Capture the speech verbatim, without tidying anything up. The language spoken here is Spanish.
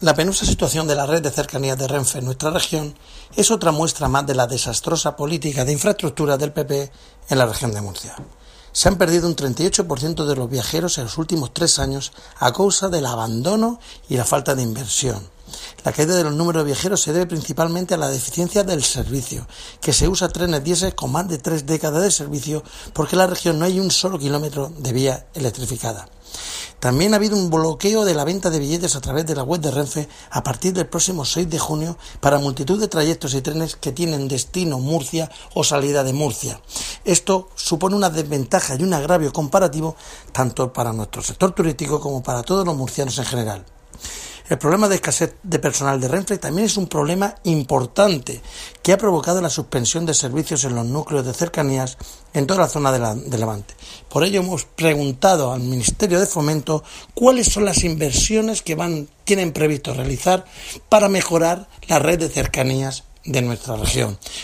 La penosa situación de la red de cercanías de Renfe en nuestra región es otra muestra más de la desastrosa política de infraestructura del P P en la región de Murcia. Se han perdido un treinta y ocho por ciento de los viajeros en los últimos tres años a causa del abandono y la falta de inversión. La caída de los números de viajeros se debe principalmente a la deficiencia del servicio, que se usa trenes diésel con más de tres décadas de servicio porque en la región no hay un solo kilómetro de vía electrificada. También ha habido un bloqueo de la venta de billetes a través de la web de Renfe a partir del próximo seis de junio para multitud de trayectos y trenes que tienen destino Murcia o salida de Murcia. Esto supone una desventaja y un agravio comparativo tanto para nuestro sector turístico como para todos los murcianos en general. El problema de escasez de personal de Renfe también es un problema importante que ha provocado la suspensión de servicios en los núcleos de cercanías en toda la zona de, la, de Levante. Por ello hemos preguntado al Ministerio de Fomento cuáles son las inversiones que van, tienen previsto realizar para mejorar la red de cercanías de nuestra región.